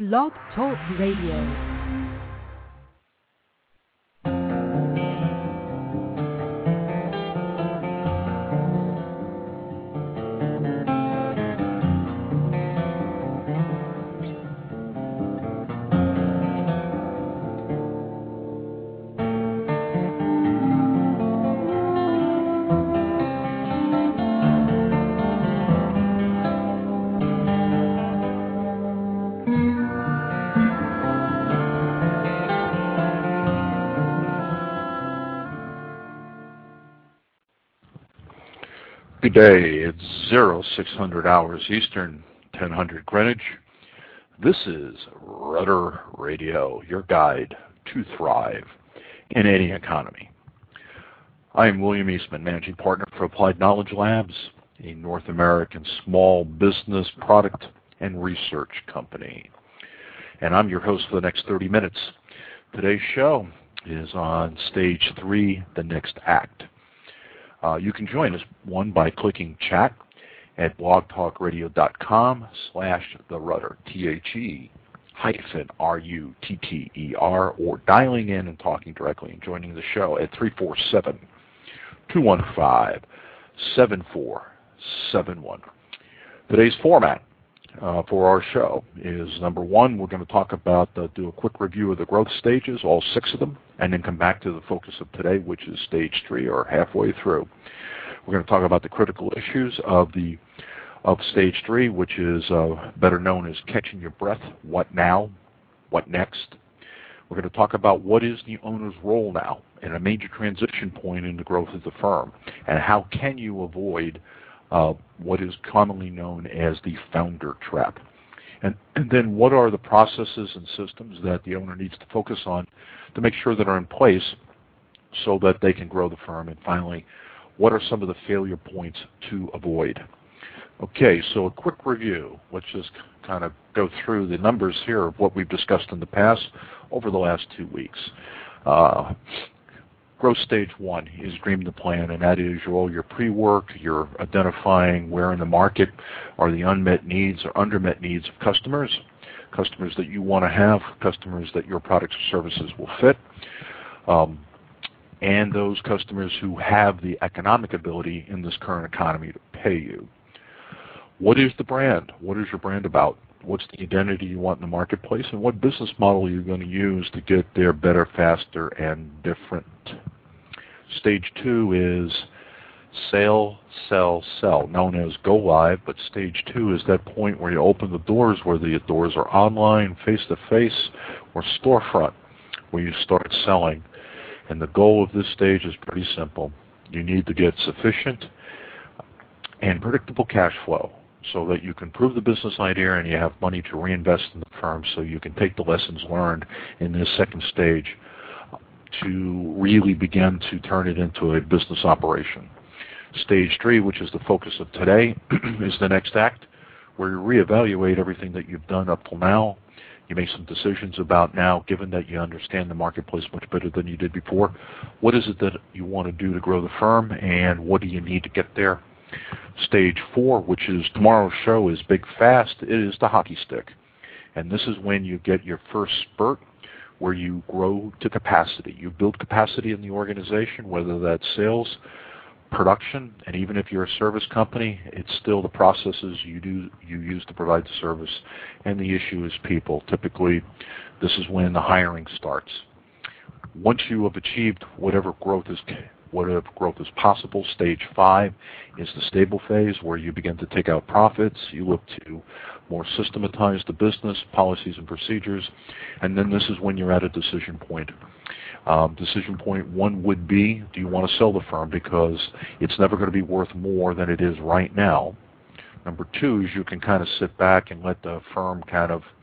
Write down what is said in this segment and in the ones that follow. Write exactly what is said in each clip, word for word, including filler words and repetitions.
Blog Talk Radio. Good day. It's zero six hundred hours Eastern, ten hundred Greenwich. This is Rudder Radio, your guide to thrive in any economy. I am William Eastman, Managing Partner for Applied Knowledge Labs, a North American small business product and research company. And I'm your host for the next thirty minutes. Today's show is on Stage three, The Next Act. Uh, you can join us, one, by clicking chat at blogtalkradio.com slash the rudder, T H E hyphen R U T T E R, or dialing in and talking directly and joining the show at three four seven, two one five, seven four seven one. Today's format uh, for our show is, number one, we're going to talk about, uh, do a quick review of the growth stages, all six of them, and then come back to the focus of today, which is stage three, or halfway through. We're going to talk about the critical issues of the of stage three, which is uh, better known as catching your breath. What now? What next? We're going to talk about what is the owner's role now and a major transition point in the growth of the firm, and how can you avoid uh, what is commonly known as the founder trap. And, and then what are the processes and systems that the owner needs to focus on to make sure that are in place so that they can grow the firm. And finally, what are some of the failure points to avoid? Okay, so a quick review. Let's just kind of go through the numbers here of what we've discussed in the past over the last two weeks. Uh, growth stage one is dream the plan, and that is your, all your pre-work, you're identifying where in the market are the unmet needs or undermet needs of customers, customers that you want to have, customers that your products or services will fit, um, and those customers who have the economic ability in this current economy to pay you. What is the brand? What is your brand about? What's the identity you want in the marketplace? And what business model are you going to use to get there better, faster, and different? Stage two is sell, sell, sell, known as go live, but stage two is that point where you open the doors, where the doors are online, face-to-face, or storefront, where you start selling. And the goal of this stage is pretty simple. You need to get sufficient and predictable cash flow so that you can prove the business idea and you have money to reinvest in the firm, so you can take the lessons learned in this second stage to really begin to turn it into a business operation. Stage three, which is the focus of today, is the next act, where you reevaluate everything that you've done up till now. You make some decisions about now, given that you understand the marketplace much better than you did before. What is it that you want to do to grow the firm, and what do you need to get there? Stage four, which is tomorrow's show, is big fast. It is the hockey stick. And this is when you get your first spurt, where you grow to capacity. You build capacity in the organization, whether that's sales, production, and even if you're a service company, it's still the processes you do you use to provide the service. And the issue is people. Typically, this is when the hiring starts. Once you have achieved whatever growth is whatever growth is possible, stage five is the stable phase, where you begin to take out profits. You look to more systematize the business, policies and procedures, and then this is when you're at a decision point. Um, decision point one would be, do you want to sell the firm because it's never going to be worth more than it is right now? Number two is you can kind of sit back and let the firm kind of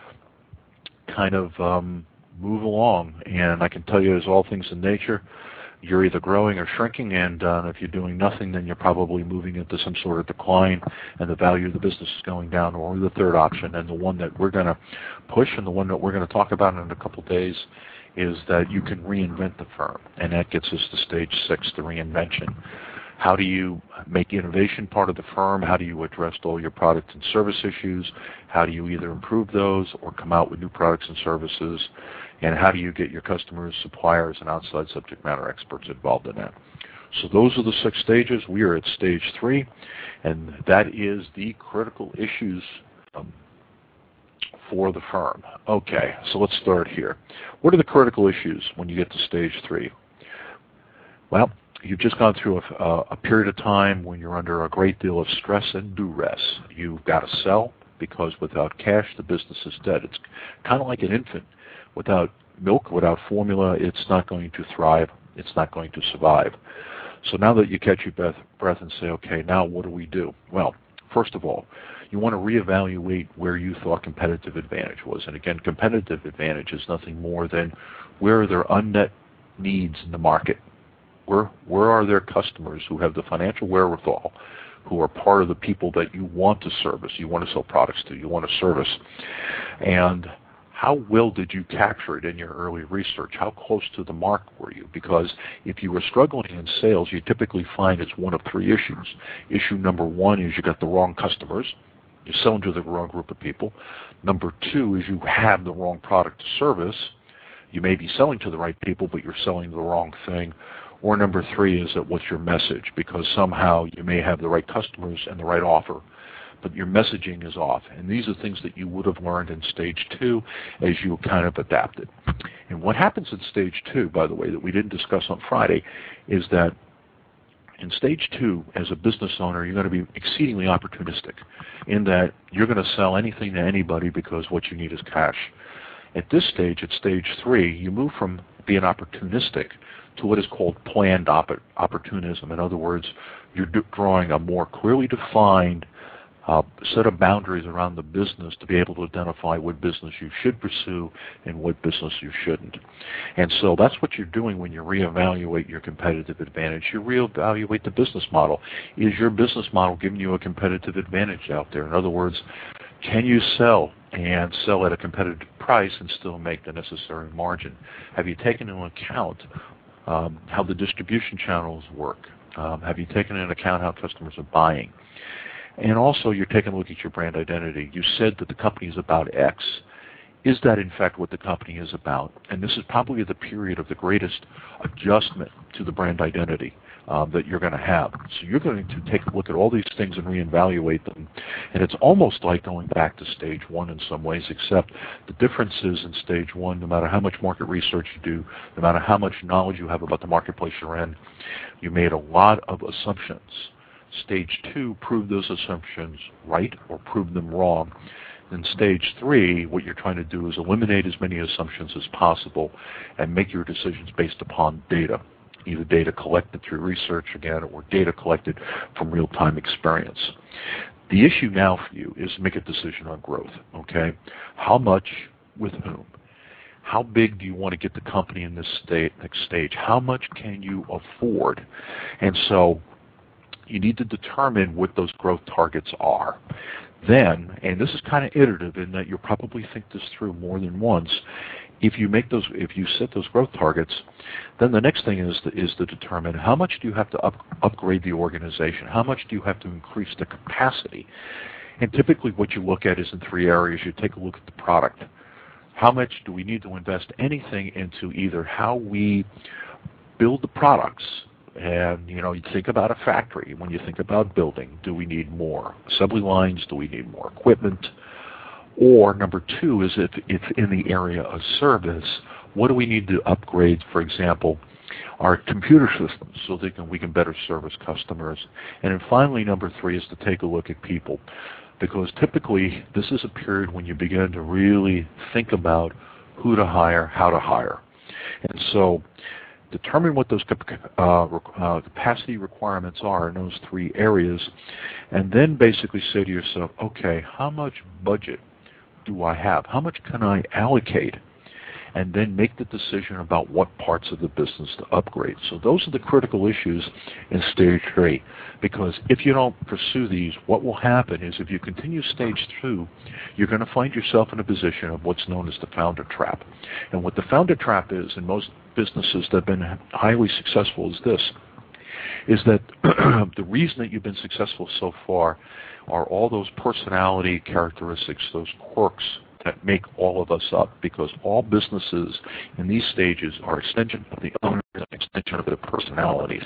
kind of um, move along. And I can tell you, as all things in nature, you're either growing or shrinking, and uh, if you're doing nothing, then you're probably moving into some sort of decline, and the value of the business is going down. Or the third option, and the one that we're going to push, and the one that we're going to talk about in a couple of days, is that you can reinvent the firm, and that gets us to stage six, the reinvention. How do you make innovation part of the firm? How do you address all your product and service issues? How do you either improve those or come out with new products and services? And how do you get your customers, suppliers, and outside subject matter experts involved in that? So those are the six stages. We are at stage three, and that is the critical issues um, for the firm. Okay, so let's start here. What are the critical issues when you get to stage three? Well, you've just gone through a, a period of time when you're under a great deal of stress and duress. You've got to sell because without cash, the business is dead. It's kind of like an infant. Without milk, without formula, it's not going to thrive. It's not going to survive. So now that you catch your breath, breath and say, okay, now what do we do? Well, first of all, you want to reevaluate where you thought competitive advantage was. And again, competitive advantage is nothing more than where are there unmet needs in the market? Where, where are there customers who have the financial wherewithal, who are part of the people that you want to service, you want to sell products to, you want to service? And how well did you capture it in your early research? How close to the mark were you? Because if you were struggling in sales, you typically find it's one of three issues. Issue number one is you got the wrong customers. You're selling to the wrong group of people. Number two is you have the wrong product to service. You may be selling to the right people, but you're selling the wrong thing. Or number three is that what's your message? Because somehow you may have the right customers and the right offer, but your messaging is off. And these are things that you would have learned in stage two as you kind of adapted. And what happens in stage two, by the way, that we didn't discuss on Friday, is that in stage two, as a business owner, you're going to be exceedingly opportunistic in that you're going to sell anything to anybody because what you need is cash. At this stage, at stage three, you move from being opportunistic to what is called planned opp- opportunism. In other words, you're d- drawing a more clearly defined uh, set of boundaries around the business to be able to identify what business you should pursue and what business you shouldn't. And so that's what you're doing when you reevaluate your competitive advantage. You reevaluate the business model. Is your business model giving you a competitive advantage out there? In other words, can you sell and sell at a competitive price and still make the necessary margin? Have you taken into account um, how the distribution channels work? Um, have you taken into account how customers are buying? And also, you're taking a look at your brand identity. You said that the company is about X. Is that, in fact, what the company is about? And this is probably the period of the greatest adjustment to the brand identity um, that you're going to have. So you're going to take a look at all these things and reevaluate them. And it's almost like going back to stage one in some ways, except the difference is in stage one, no matter how much market research you do, no matter how much knowledge you have about the marketplace you're in, you made a lot of assumptions. Stage two, prove those assumptions right or prove them wrong. In stage three, what you're trying to do is eliminate as many assumptions as possible and make your decisions based upon data, either data collected through research again or data collected from real-time experience. The issue now for you is to make a decision on growth, okay? How much with whom? How big do you want to get the company in this state, next stage? How much can you afford? And so you need to determine what those growth targets are. Then, and this is kind of iterative in that you'll probably think this through more than once, if you make those, if you set those growth targets, then the next thing is to, is to determine how much do you have to up, upgrade the organization? How much do you have to increase the capacity? And typically what you look at is in three areas. You take a look at the product. How much do we need to invest anything into either how we build the products? And, you know, you think about a factory. When you think about building, do we need more assembly lines? Do we need more equipment? Or number two is if it's in the area of service, what do we need to upgrade, for example, our computer systems so that can, we can better service customers? And then finally, number three is to take a look at people. Because typically, this is a period when you begin to really think about who to hire, how to hire. And so determine what those uh, uh, capacity requirements are in those three areas, and then basically say to yourself, okay, how much budget do I have? How much can I allocate? And then make the decision about what parts of the business to upgrade. So those are the critical issues in stage three. Because if you don't pursue these, what will happen is if you continue stage two, you're going to find yourself in a position of what's known as the founder trap. And what the founder trap is in most businesses that have been highly successful is this. is that the reason that you've been successful so far are all those personality characteristics, those quirks that make all of us up, because all businesses in these stages are extension of the owner, an extension of their personalities.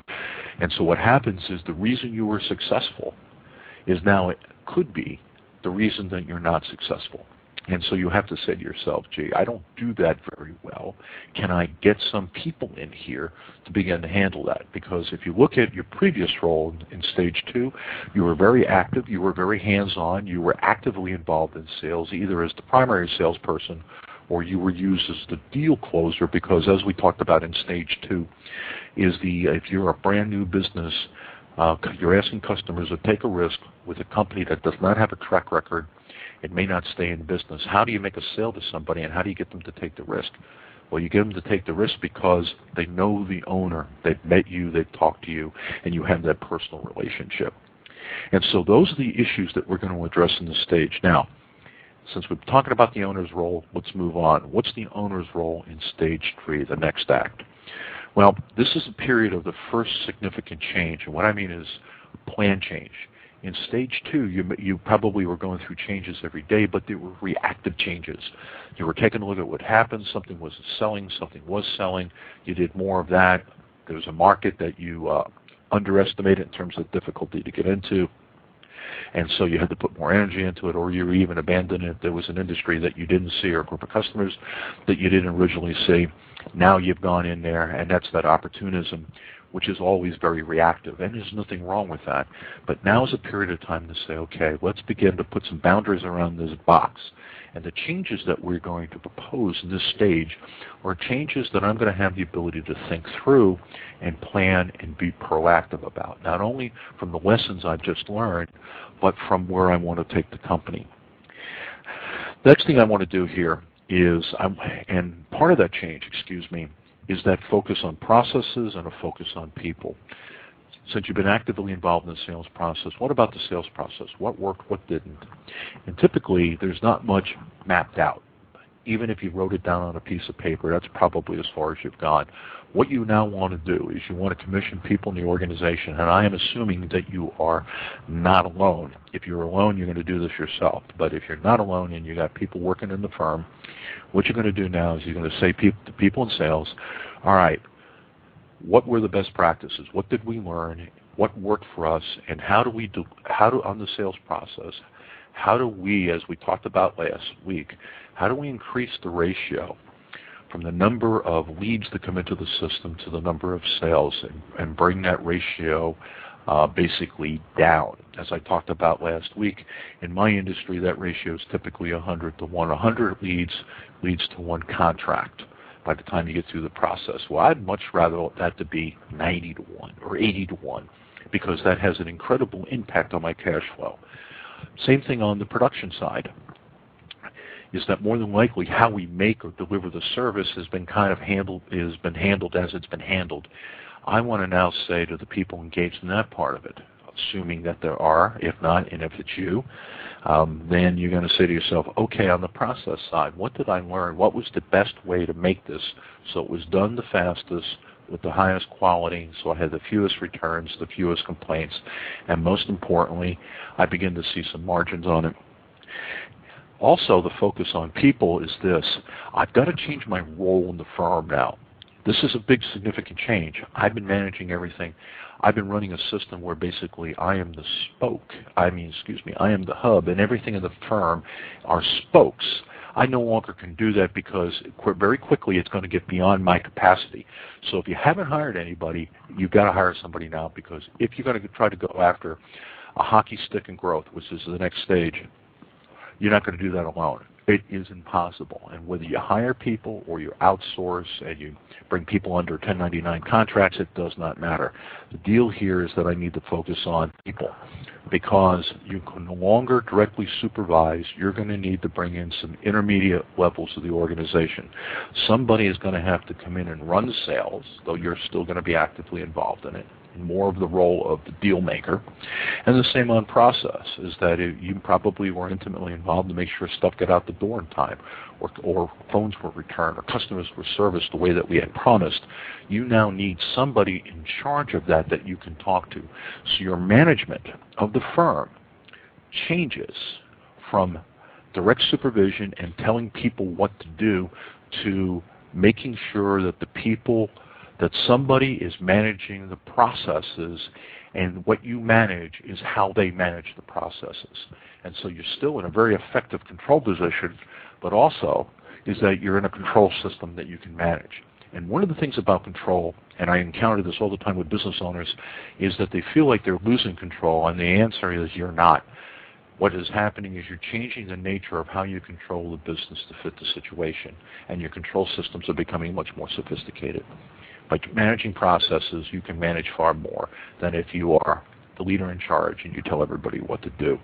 And so what happens is the reason you were successful is now it could be the reason that you're not successful. And so you have to say to yourself, gee, I don't do that very well. Can I get some people in here to begin to handle that? Because if you look at your previous role in stage two, you were very active, you were very hands-on, you were actively involved in sales, either as the primary salesperson or you were used as the deal closer, because as we talked about in stage two, is the if you're a brand new business, uh, you're asking customers to take a risk with a company that does not have a track record. It may not stay in business. How do you make a sale to somebody, and how do you get them to take the risk? Well, you get them to take the risk because they know the owner. They've met you, they've talked to you, and you have that personal relationship. And so those are the issues that we're going to address in this stage. Now, since we're talking about the owner's role, let's move on. What's the owner's role in stage three, the next act? Well, this is a period of the first significant change, and what I mean is plan change. In stage two, you, you probably were going through changes every day, but they were reactive changes. You were taking a look at what happened. Something was selling. Something was selling. You did more of that. There was a market that you uh, underestimated in terms of difficulty to get into, and so you had to put more energy into it, or you even abandoned it. There was an industry that you didn't see or a group of customers that you didn't originally see. Now you've gone in there, and that's that opportunism, which is always very reactive, and there's nothing wrong with that. But now is a period of time to say, okay, let's begin to put some boundaries around this box. And the changes that we're going to propose in this stage are changes that I'm going to have the ability to think through and plan and be proactive about, not only from the lessons I've just learned, but from where I want to take the company. The next thing I want to do here is, I'm, and part of that change, excuse me, is that focus on processes and a focus on people. Since you've been actively involved in the sales process, what about the sales process? What worked, what didn't? And typically, there's not much mapped out. Even if you wrote it down on a piece of paper, that's probably as far as you've gone. What you now want to do is you want to commission people in the organization, and I am assuming that you are not alone. If you're alone, you're going to do this yourself. But if you're not alone and you got people working in the firm, what you're going to do now is you're going to say to people in sales, all right, what were the best practices? What did we learn? What worked for us? And how do we do, how do, on the sales process, how do we, as we talked about last week, how do we increase the ratio from the number of leads that come into the system to the number of sales, and, and bring that ratio uh, basically down? As I talked about last week, in my industry, that ratio is typically one hundred to one. one hundred leads leads to one contract by the time you get through the process. Well, I'd much rather that to be ninety to one or eighty to one, because that has an incredible impact on my cash flow. Same thing on the production side, is that more than likely how we make or deliver the service has been kind of handled, has been handled as it's been handled. I want to now say to the people engaged in that part of it, assuming that there are, if not, and if it's you, um, then you're going to say to yourself, okay, on the process side, what did I learn? What was the best way to make this so it was done the fastest, with the highest quality, so I had the fewest returns, the fewest complaints, and most importantly, I begin to see some margins on it. Also, the focus on people is this. I've got to change my role in the firm now. This is a big, significant change. I've been managing everything. I've been running a system where basically I am the spoke. I mean, excuse me, I am the hub, and everything in the firm are spokes. I no longer can do that because very quickly it's going to get beyond my capacity. So if you haven't hired anybody, you've got to hire somebody now, because if you're going to try to go after a hockey stick in growth, which is the next stage, you're not going to do that alone. It is impossible. And whether you hire people or you outsource and you bring people under ten ninety-nine contracts, it does not matter. The deal here is that I need to focus on people, because you can no longer directly supervise. You're going to need to bring in some intermediate levels of the organization. Somebody is going to have to come in and run sales, though you're still going to be actively involved in it. more of the role of the deal maker. And the same on process, is that it, you probably were intimately involved to make sure stuff got out the door in time, or, or phones were returned, or customers were serviced the way that we had promised. You now need somebody in charge of that that you can talk to. So your management of the firm changes from direct supervision and telling people what to do to making sure that the people, that somebody is managing the processes, and what you manage is how they manage the processes. And so you're still in a very effective control position, but also is that you're in a control system that you can manage. And one of the things about control, and I encounter this all the time with business owners, is that they feel like they're losing control, and the answer is you're not. What is happening is you're changing the nature of how you control the business to fit the situation, and your control systems are becoming much more sophisticated. By managing processes, you can manage far more than if you are the leader in charge and you tell everybody what to do.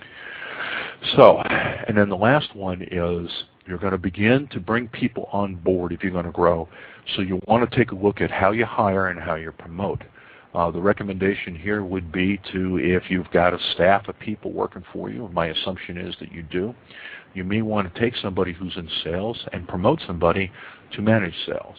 So, and then the last one is you're going to begin to bring people on board if you're going to grow. So you want to take a look at how you hire and how you promote. Uh, the recommendation here would be to, if you've got a staff of people working for you, and my assumption is that you do, you may want to take somebody who's in sales and promote somebody to manage sales.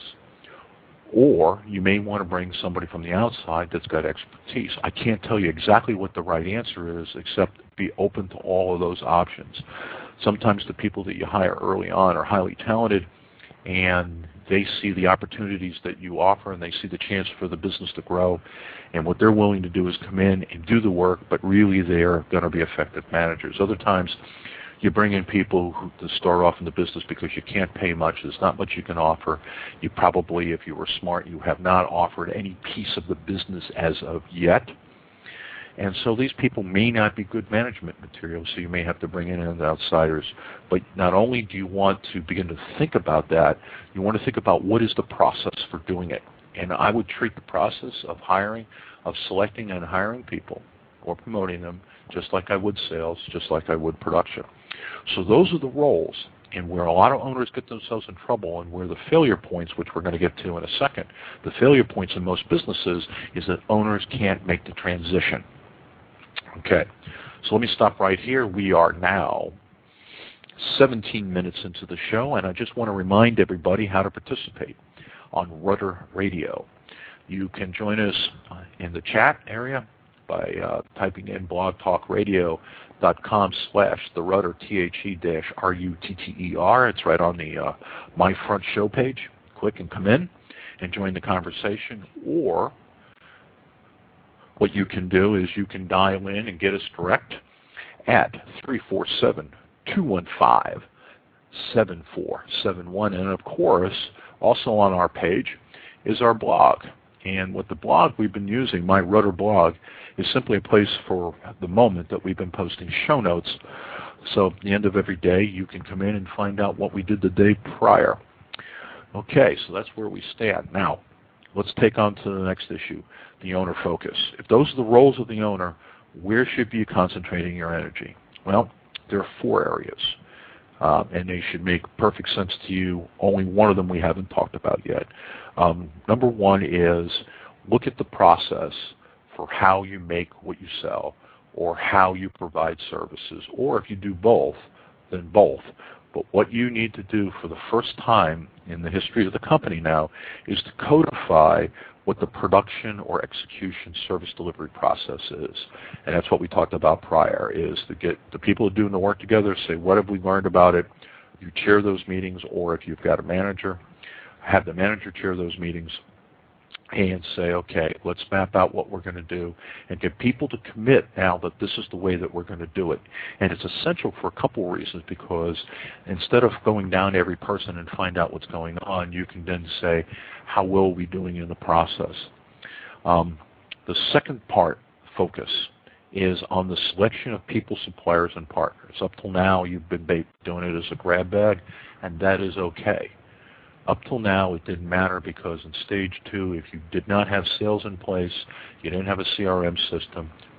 Or you may want to bring somebody from the outside that's got expertise. I can't tell you exactly what the right answer is, except be open to all of those options. Sometimes the people that you hire early on are highly talented, and they see the opportunities that you offer, and they see the chance for the business to grow, and what they're willing to do is come in and do the work, but really they're going to be effective managers. Other times you bring in people who to start off in the business because you can't pay much, there's not much you can offer. You probably, if you were smart, you have not offered any piece of the business as of yet. And so these people may not be good management material, so you may have to bring in outsiders. But not only do you want to begin to think about that, you want to think about what is the process for doing it. And I would treat the process of hiring, of selecting and hiring people or promoting them, just like I would sales, just like I would production. So those are the roles. And where a lot of owners get themselves in trouble, and where the failure points, which we're going to get to in a second, the failure points in most businesses is that owners can't make the transition. Okay, so let me stop right here. We are now seventeen minutes into the show, and I just want to remind everybody how to participate on Rudder Radio. You can join us in the chat area by uh, typing in blogtalkradio.com slash the Rudder, T H E dash R U T T E R. It's right on the uh, My Front Show page. Click and come in and join the conversation. Or what you can do is you can dial in and get us direct at three four seven, two one five, seven four seven one. And of course, also on our page is our blog. And with the blog we've been using, my Rudder blog, is simply a place for the moment that we've been posting show notes. So at the end of every day, you can come in and find out what we did the day prior. Okay, so that's where we stand. Now, let's take on to the next issue, the owner focus. If those are the roles of the owner, where should you be concentrating your energy? Well, there are four areas, uh, and they should make perfect sense to you. Only one of them we haven't talked about yet. Um, number one is look at the process for how you make what you sell, or how you provide services, or if you do both, then both. But what you need to do for the first time in the history of the company now is to codify what the production or execution service delivery process is. And that's what we talked about prior, is to get the people who are doing the work together, say, what have we learned about it? You chair those meetings, or if you've got a manager, have the manager chair those meetings and say, okay, let's map out what we're going to do and get people to commit now that this is the way that we're going to do it. And it's essential for a couple of reasons, because instead of going down to every person and find out what's going on, you can then say, how well are we doing in the process? Um, the second part, focus, is on the selection of people, suppliers, and partners. Up till now, you've been doing it as a grab bag, and that is okay. Up till now, it didn't matter, because in stage two, if you did not have sales in place, you didn't have a C R M system,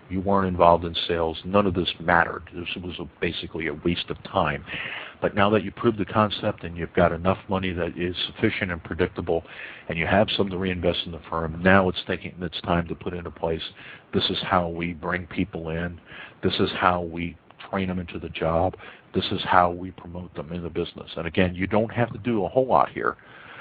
You weren't involved in sales. None of this mattered. This was a, basically a waste of time. But now that you proved the concept and you've got enough money that is sufficient and predictable, and you have some to reinvest in the firm, now it's thinking it's time to put into place. This is how we bring people in. This is how we train them into the job. This is how we promote them in the business. And again, you don't have to do a whole lot here.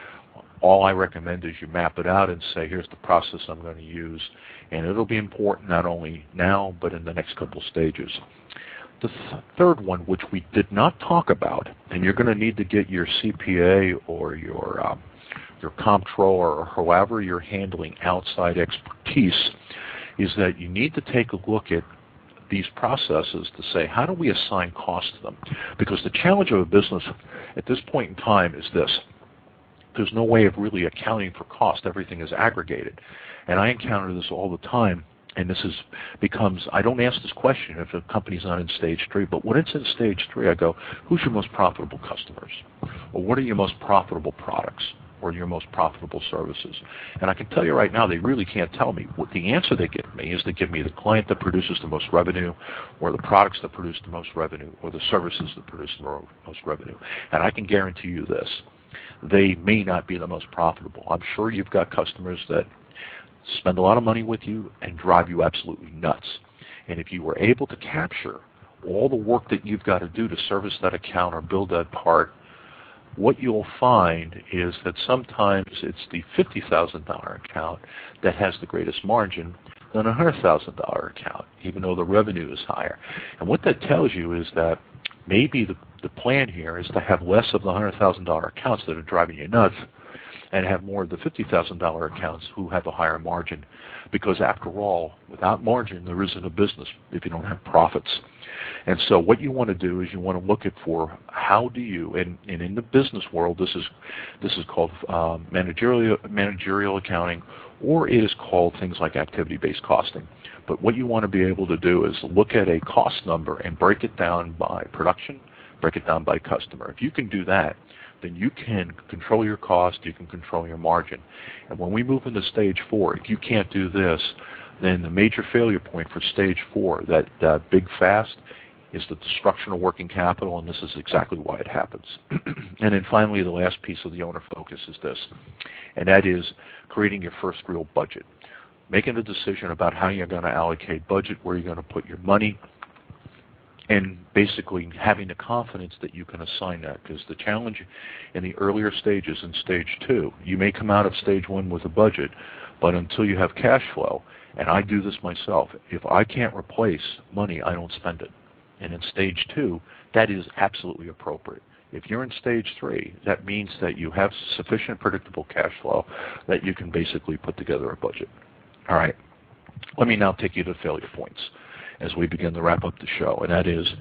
All I recommend is you map it out and say, here's the process I'm going to use. And it'll be important not only now, but in the next couple of stages. The th- third one, which we did not talk about, and you're going to need to get your C P A or your um, your comptroller or however you're handling outside expertise, is that you need to take a look at these processes to say, how do we assign cost to them? Because the challenge of a business at this point in time is this. There's no way of really accounting for cost. Everything is aggregated. And I encounter this all the time, and this is becomes, I don't ask this question if a company's not in stage three, but when it's in stage three, I go, who's your most profitable customers? Or what are your most profitable products? Or your most profitable services? And I can tell you right now, they really can't tell me. What the answer they give me is they give me the client that produces the most revenue, or the products that produce the most revenue, or the services that produce the most revenue. And I can guarantee you this. They may not be the most profitable. I'm sure you've got customers that spend a lot of money with you and drive you absolutely nuts. And if you were able to capture all the work that you've got to do to service that account or build that part, what you'll find is that sometimes it's the fifty thousand dollars account that has the greatest margin than a one hundred thousand dollars account, even though the revenue is higher. And what that tells you is that maybe the, the plan here is to have less of the one hundred thousand dollars accounts that are driving you nuts and have more of the fifty thousand dollars accounts who have a higher margin. Because after all, without margin, there isn't a business if you don't have profits. And so what you want to do is you want to look at for how do you, and, and in the business world, this is this is called um, managerial managerial accounting, or it is called things like activity-based costing. But what you want to be able to do is look at a cost number and break it down by production, break it down by customer. If you can do that, then you can control your cost, you can control your margin. And when we move into stage four, if you can't do this, then the major failure point for stage four, that uh, big fast, is the destruction of working capital, and this is exactly why it happens. And then finally, the last piece of the owner focus is this, and that is creating your first real budget. Making a decision about how you're going to allocate budget, where you're going to put your money, and basically having the confidence that you can assign that. Because the challenge in the earlier stages, in stage two, you may come out of stage one with a budget, but until you have cash flow, and I do this myself, if I can't replace money, I don't spend it. And in stage two, that is absolutely appropriate. If you're in stage three, that means that you have sufficient predictable cash flow that you can basically put together a budget. All right. Let me now take you to failure points as we begin to wrap up the show, and that is,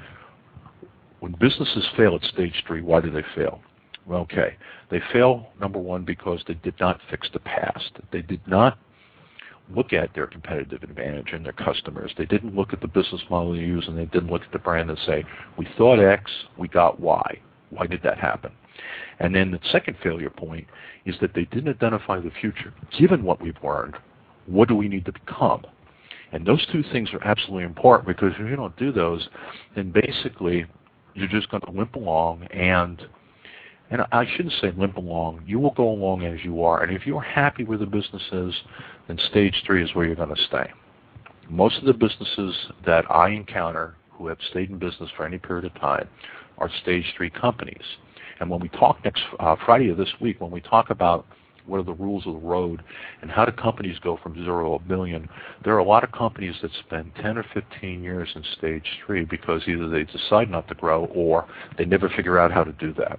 when businesses fail at stage three, why do they fail? Well, okay, they fail, number one, because they did not fix the past. They did not look at their competitive advantage and their customers. They didn't look at the business model they use, and they didn't look at the brand and say, we thought X, we got Y. Why did that happen? And then the second failure point is that they didn't identify the future. Given what we've learned, what do we need to become? And those two things are absolutely important, because if you don't do those, then basically you're just going to limp along, and and I shouldn't say limp along. You will go along as you are, and if you're happy where the business is, then stage three is where you're going to stay. Most of the businesses that I encounter who have stayed in business for any period of time are stage three companies. And when we talk next uh, Friday of this week, when we talk about what are the rules of the road and how do companies go from zero to a billion, there are a lot of companies that spend ten or fifteen years in stage three because either they decide not to grow or they never figure out how to do that.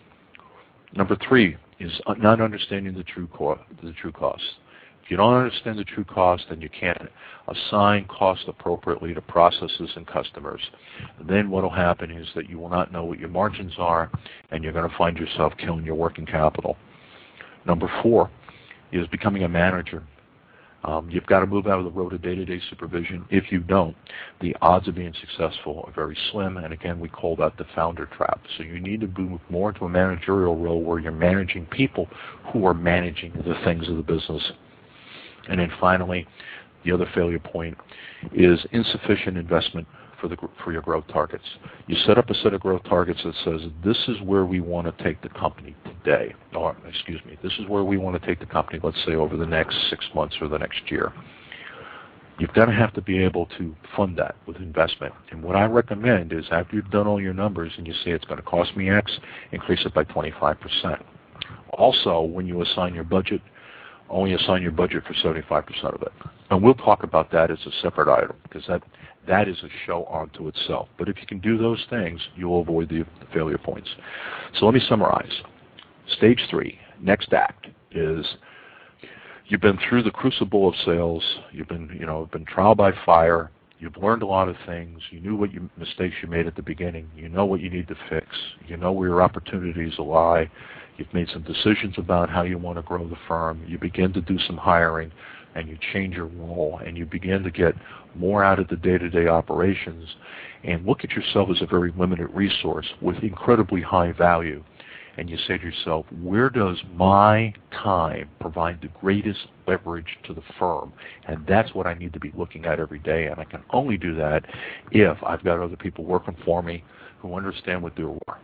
Number three is not understanding the true co- the true cost. If you don't understand the true cost, then you can't assign cost appropriately to processes and customers. Then what will happen is that you will not know what your margins are, and you're going to find yourself killing your working capital. Number four is becoming a manager. Um, you've got to move out of the road of day-to-day supervision. If you don't, the odds of being successful are very slim, and again, we call that the founder trap. So you need to move more into a managerial role where you're managing people who are managing the things of the business. And then finally, the other failure point is insufficient investment for the for your growth targets. You set up a set of growth targets that says this is where we want to take the company today, or excuse me, this is where we want to take the company, let's say over the next six months or the next year. You've got to have to be able to fund that with investment. And what I recommend is after you've done all your numbers and you say it's going to cost me X, increase it by twenty-five percent. Also, when you assign your budget, only assign your budget for seventy-five percent of it. And we'll talk about that as a separate item because that, that is a show unto itself. But if you can do those things, you'll avoid the, the failure points. So let me summarize. Stage three, next act, is you've been through the crucible of sales. You've been, you know, been trial by fire. You've learned a lot of things. You knew what you, mistakes you made at the beginning. You know what you need to fix. You know where your opportunities lie. You've made some decisions about how you want to grow the firm. You begin to do some hiring, and you change your role, and you begin to get more out of the day-to-day operations and look at yourself as a very limited resource with incredibly high value. And you say to yourself, where does my time provide the greatest leverage to the firm? And that's what I need to be looking at every day. And I can only do that if I've got other people working for me who understand what they're worth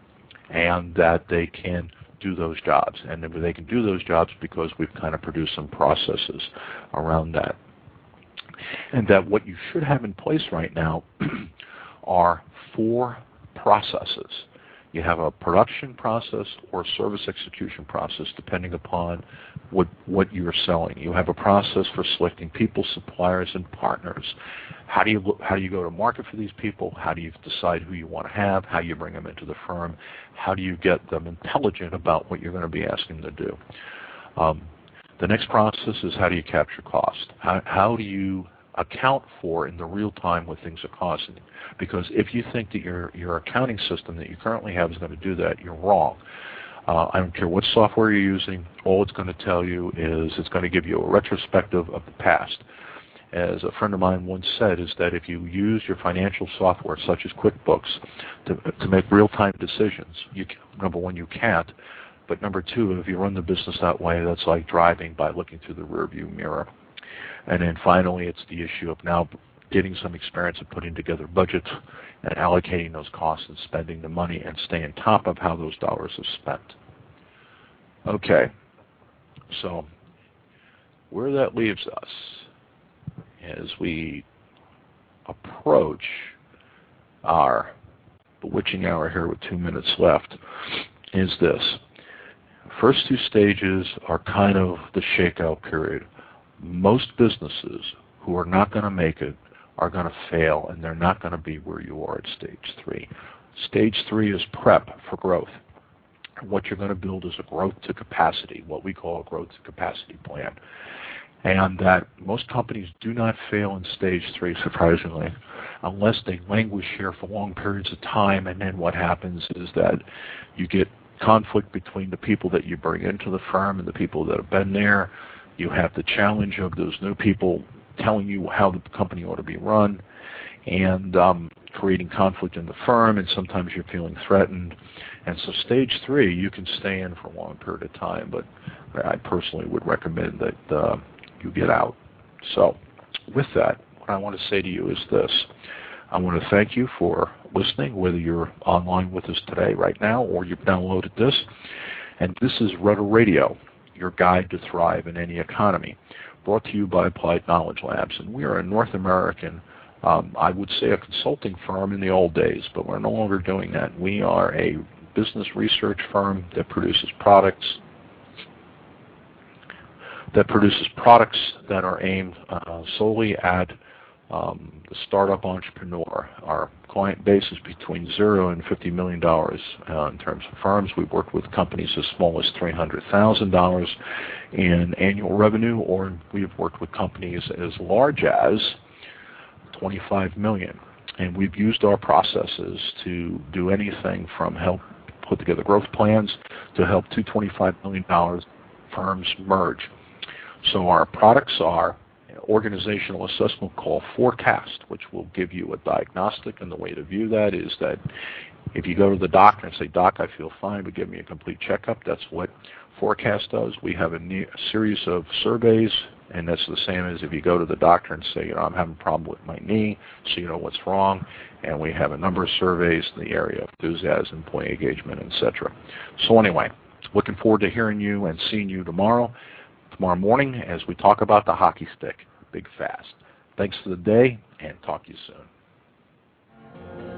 and that they can do those jobs. And they can do those jobs because we've kind of produced some processes around that. And that what you should have in place right now are four processes. You have a production process or a service execution process depending upon what what you're selling. You have a process for selecting people, suppliers, and partners. How do you look, how do you go to market for these people? How do you decide who you want to have? How do you bring them into the firm? How do you get them intelligent about what you're going to be asking them to do? Um, the next process is how do you capture cost? How, how do you account for in the real time what things are costing? Because if you think that your your accounting system that you currently have is going to do that, you're wrong. Uh, I don't care what software you're using. All it's going to tell you is it's going to give you a retrospective of the past. As a friend of mine once said, is that if you use your financial software, such as QuickBooks, to, to make real-time decisions, you, number one, you can't. But number two, if you run the business that way, that's like driving by looking through the rearview mirror. And then finally, it's the issue of now getting some experience of putting together budgets and allocating those costs and spending the money and staying on top of how those dollars are spent. Okay, so where that leaves us as we approach our bewitching hour here with two minutes left is this. First two stages are kind of the shakeout period. Most businesses who are not going to make it are going to fail, and they're not going to be where you are at stage three. Stage three is prep for growth. And what you're going to build is a growth to capacity, what we call a growth to capacity plan. And that most companies do not fail in stage three, surprisingly, unless they languish here for long periods of time, and then what happens is that you get conflict between the people that you bring into the firm and the people that have been there. You have the challenge of those new people telling you how the company ought to be run and um, creating conflict in the firm, and sometimes you're feeling threatened. And so stage three, you can stay in for a long period of time, but I personally would recommend that uh, you get out. So with that, what I want to say to you is this. I want to thank you for listening, whether you're online with us today right now or you've downloaded this. And this is Rudder Radio, your guide to thrive in any economy, brought to you by Applied Knowledge Labs. And we are a North American, um, I would say a consulting firm in the old days, but we're no longer doing that. We are a business research firm that produces products that produces products that are aimed uh, solely at um, the startup entrepreneur. Our client base is between zero and fifty million dollars uh, in terms of firms. We've worked with companies as small as three hundred thousand dollars in annual revenue, or we've worked with companies as large as twenty-five million dollars. And we've used our processes to do anything from help put together growth plans to help two twenty-five million dollars firms merge. So our products are an organizational assessment called Forecast, which will give you a diagnostic, and the way to view that is that if you go to the doctor and say, Doc, I feel fine, but give me a complete checkup, that's what Forecast does. We have a, ne- a series of surveys And that's the same as if you go to the doctor and say, you know, I'm having a problem with my knee, so you know what's wrong. And we have a number of surveys in the area of enthusiasm, employee engagement, et cetera. So anyway, looking forward to hearing you and seeing you tomorrow, tomorrow morning as we talk about the hockey stick, Big Fast. Thanks for the day, and talk to you soon.